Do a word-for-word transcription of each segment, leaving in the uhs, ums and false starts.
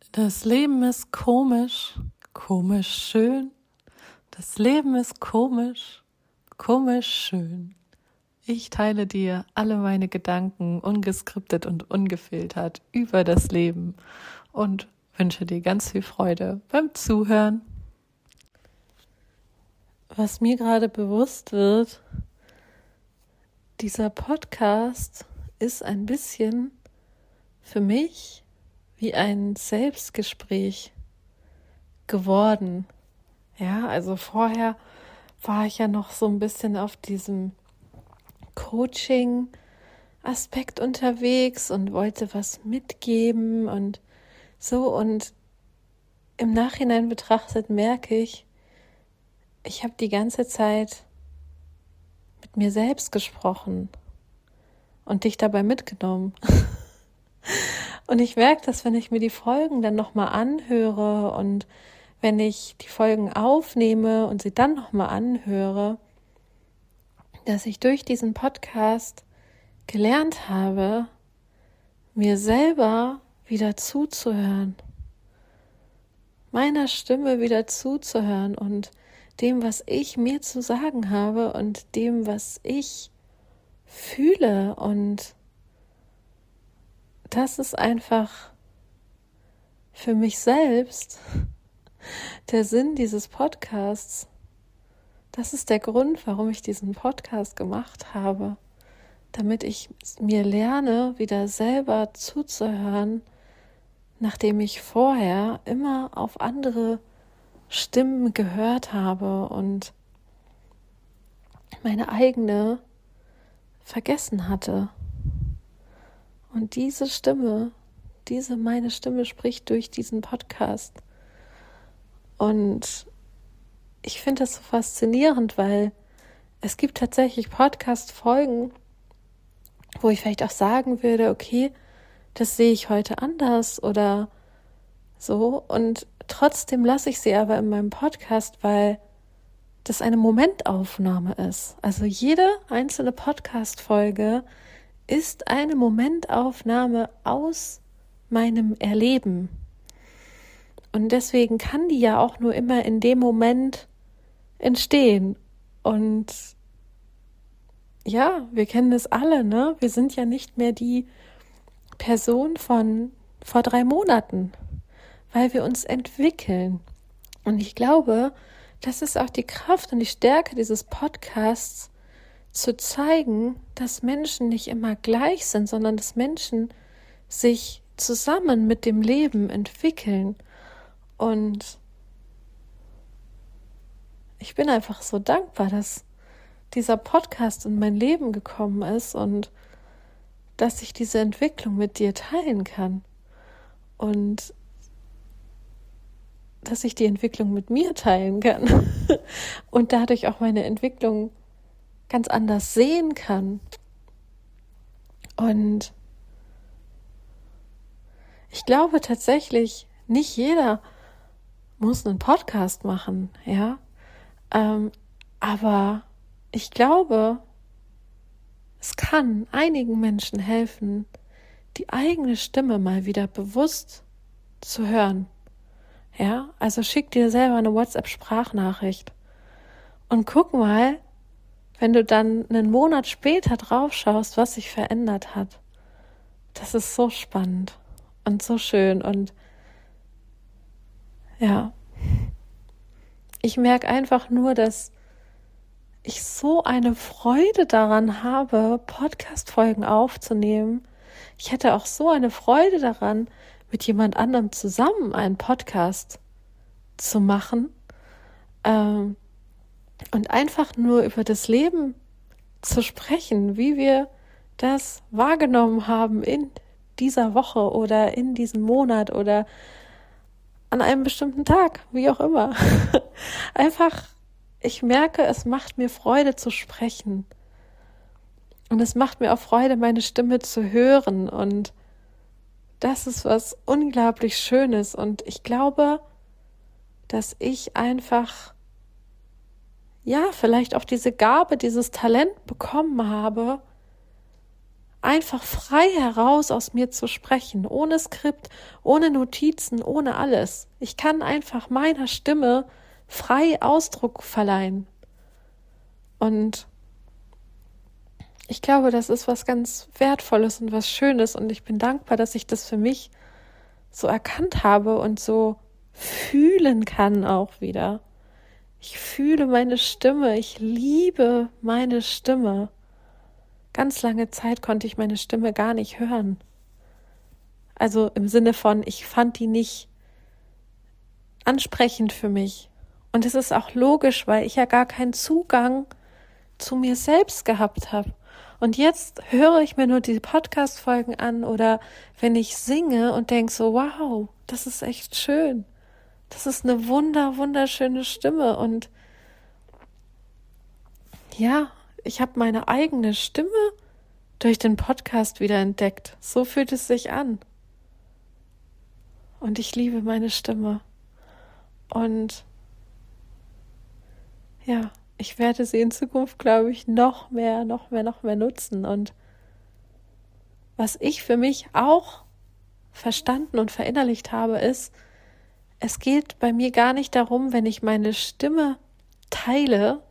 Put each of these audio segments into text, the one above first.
Das Leben ist komisch, komisch schön. Das Leben ist komisch, komisch schön. Ich teile dir alle meine Gedanken ungeskriptet und ungefiltert über das Leben und wünsche dir ganz viel Freude beim Zuhören. Was mir gerade bewusst wird, dieser Podcast ist ein bisschen für mich wie ein Selbstgespräch geworden. Ja, also vorher war ich ja noch so ein bisschen auf diesem Coaching-Aspekt unterwegs und wollte was mitgeben und so. Und im Nachhinein betrachtet merke ich, ich habe die ganze Zeit mit mir selbst gesprochen und dich dabei mitgenommen. Und ich merke das, wenn ich mir die Folgen dann nochmal anhöre und wenn ich die Folgen aufnehme und sie dann nochmal anhöre, dass ich durch diesen Podcast gelernt habe, mir selber wieder zuzuhören, meiner Stimme wieder zuzuhören und dem, was ich mir zu sagen habe und dem, was ich fühle. Und das ist einfach für mich selbst der Sinn dieses Podcasts. Das ist der Grund, warum ich diesen Podcast gemacht habe, damit ich mir lerne, wieder selber zuzuhören, nachdem ich vorher immer auf andere Stimmen gehört habe und meine eigene vergessen hatte. Und diese Stimme, diese meine Stimme spricht durch diesen Podcast. Und ich finde das so faszinierend, weil es gibt tatsächlich Podcast-Folgen, wo ich vielleicht auch sagen würde, okay, das sehe ich heute anders oder so. Und trotzdem lasse ich sie aber in meinem Podcast, weil das eine Momentaufnahme ist. Also jede einzelne Podcast-Folge ist eine Momentaufnahme aus meinem Erleben. Und deswegen kann die ja auch nur immer in dem Moment entstehen. Und ja, wir kennen es alle, ne? Wir sind ja nicht mehr die Person von vor drei Monaten, weil wir uns entwickeln. Und ich glaube, das ist auch die Kraft und die Stärke dieses Podcasts, zu zeigen, dass Menschen nicht immer gleich sind, sondern dass Menschen sich zusammen mit dem Leben entwickeln. Und ich bin einfach so dankbar, dass dieser Podcast in mein Leben gekommen ist und dass ich diese Entwicklung mit dir teilen kann. Und dass ich die Entwicklung mit mir teilen kann und dadurch auch meine Entwicklung ganz anders sehen kann. Und ich glaube tatsächlich, nicht jeder muss einen Podcast machen, ja. Ähm, aber ich glaube, es kann einigen Menschen helfen, die eigene Stimme mal wieder bewusst zu hören. Ja, also schick dir selber eine WhatsApp-Sprachnachricht und guck mal, wenn du dann einen Monat später drauf schaust, was sich verändert hat. Das ist so spannend und so schön. Und ja, ich merke einfach nur, dass ich so eine Freude daran habe, Podcast-Folgen aufzunehmen. Ich hätte auch so eine Freude daran, mit jemand anderem zusammen einen Podcast zu machen. Ähm, Und einfach nur über das Leben zu sprechen, wie wir das wahrgenommen haben in dieser Woche oder in diesem Monat oder an einem bestimmten Tag, wie auch immer. Einfach, ich merke, es macht mir Freude zu sprechen. Und es macht mir auch Freude, meine Stimme zu hören. Und das ist was unglaublich Schönes. Und ich glaube, dass ich einfach ja, vielleicht auch diese Gabe, dieses Talent bekommen habe, einfach frei heraus aus mir zu sprechen, ohne Skript, ohne Notizen, ohne alles. Ich kann einfach meiner Stimme frei Ausdruck verleihen. Und ich glaube, das ist was ganz Wertvolles und was Schönes und ich bin dankbar, dass ich das für mich so erkannt habe und so fühlen kann auch wieder. Ich fühle meine Stimme, ich liebe meine Stimme. Ganz lange Zeit konnte ich meine Stimme gar nicht hören. Also im Sinne von, ich fand die nicht ansprechend für mich. Und es ist auch logisch, weil ich ja gar keinen Zugang zu mir selbst gehabt habe. Und jetzt höre ich mir nur die Podcast-Folgen an oder wenn ich singe und denke so, wow, das ist echt schön. Das ist eine wunder, wunderschöne Stimme. Und ja, ich habe meine eigene Stimme durch den Podcast wieder entdeckt. So fühlt es sich an. Und ich liebe meine Stimme. Und ja, ich werde sie in Zukunft, glaube ich, noch mehr, noch mehr, noch mehr nutzen. Und was ich für mich auch verstanden und verinnerlicht habe, ist, es geht bei mir gar nicht darum, wenn ich meine Stimme teile,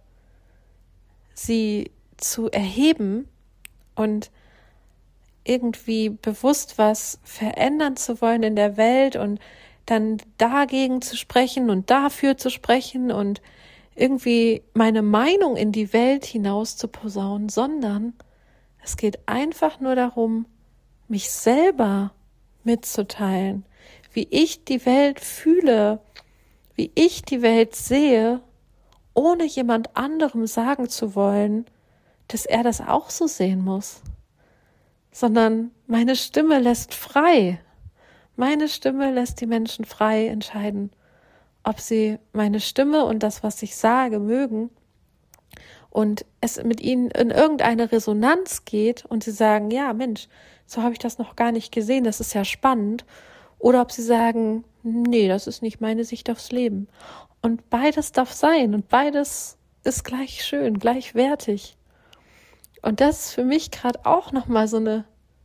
sie zu erheben und irgendwie bewusst was verändern zu wollen in der Welt und dann dagegen zu sprechen und dafür zu sprechen und irgendwie meine Meinung in die Welt hinaus zu posaunen, sondern es geht einfach nur darum, mich selber mitzuteilen, wie ich die Welt fühle, wie ich die Welt sehe, ohne jemand anderem sagen zu wollen, dass er das auch so sehen muss, sondern meine Stimme lässt frei. Meine Stimme lässt die Menschen frei entscheiden, ob sie meine Stimme und das, was ich sage, mögen und es mit ihnen in irgendeine Resonanz geht und sie sagen, ja Mensch, so habe ich das noch gar nicht gesehen, das ist ja spannend, oder ob sie sagen, nee, das ist nicht meine Sicht aufs Leben. Und beides darf sein und beides ist gleich schön, gleichwertig. Und das ist für mich gerade auch nochmal so eine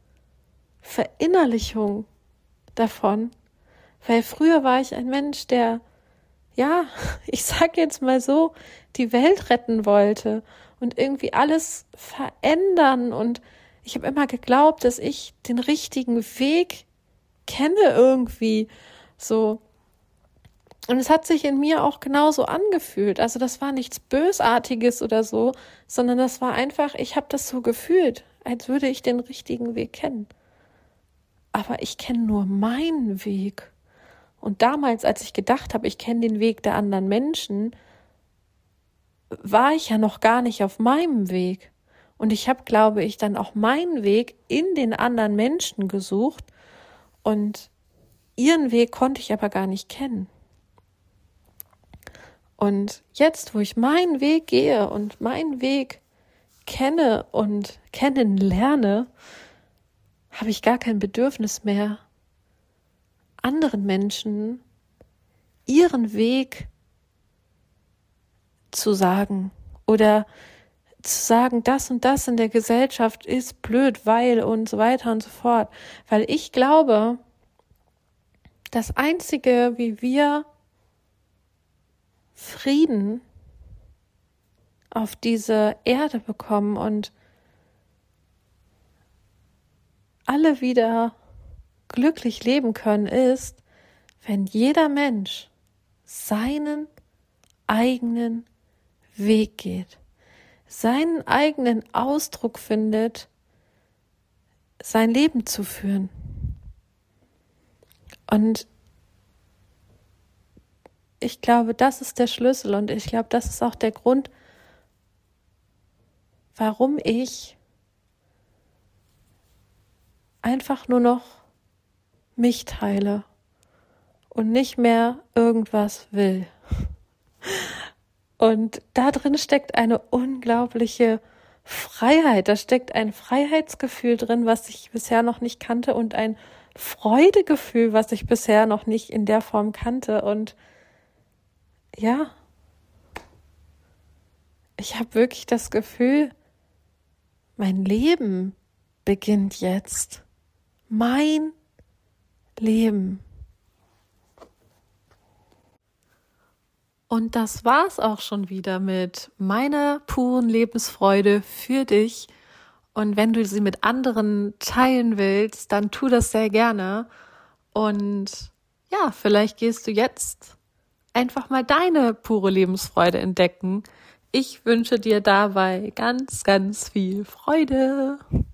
Verinnerlichung davon, weil früher war ich ein Mensch, der, ja, ich sag jetzt mal so, die Welt retten wollte und irgendwie alles verändern und ich habe immer geglaubt, dass ich den richtigen Weg kenne irgendwie so. Und es hat sich in mir auch genauso angefühlt. Also das war nichts Bösartiges oder so, sondern das war einfach, ich habe das so gefühlt, als würde ich den richtigen Weg kennen. Aber ich kenne nur meinen Weg. Und damals, als ich gedacht habe, ich kenne den Weg der anderen Menschen, war ich ja noch gar nicht auf meinem Weg. Und ich habe, glaube ich, dann auch meinen Weg in den anderen Menschen gesucht und ihren Weg konnte ich aber gar nicht kennen. Und jetzt, wo ich meinen Weg gehe und meinen Weg kenne und kennenlerne, habe ich gar kein Bedürfnis mehr, anderen Menschen ihren Weg zu sagen oder zu sagen, das und das in der Gesellschaft ist blöd, weil und so weiter und so fort. Weil ich glaube, das Einzige, wie wir Frieden auf diese Erde bekommen und alle wieder glücklich leben können, ist, wenn jeder Mensch seinen eigenen Weg geht, seinen eigenen Ausdruck findet, sein Leben zu führen. Und ich glaube, das ist der Schlüssel und ich glaube, das ist auch der Grund, warum ich einfach nur noch mich teile und nicht mehr irgendwas will. Und da drin steckt eine unglaubliche Freiheit. Da steckt ein Freiheitsgefühl drin, was ich bisher noch nicht kannte und ein Freudegefühl, was ich bisher noch nicht in der Form kannte. Und ja, ich habe wirklich das Gefühl, mein Leben beginnt jetzt. Mein Leben. Und das war's auch schon wieder mit meiner puren Lebensfreude für dich. Und wenn du sie mit anderen teilen willst, dann tu das sehr gerne. Und ja, vielleicht gehst du jetzt einfach mal deine pure Lebensfreude entdecken. Ich wünsche dir dabei ganz, ganz viel Freude.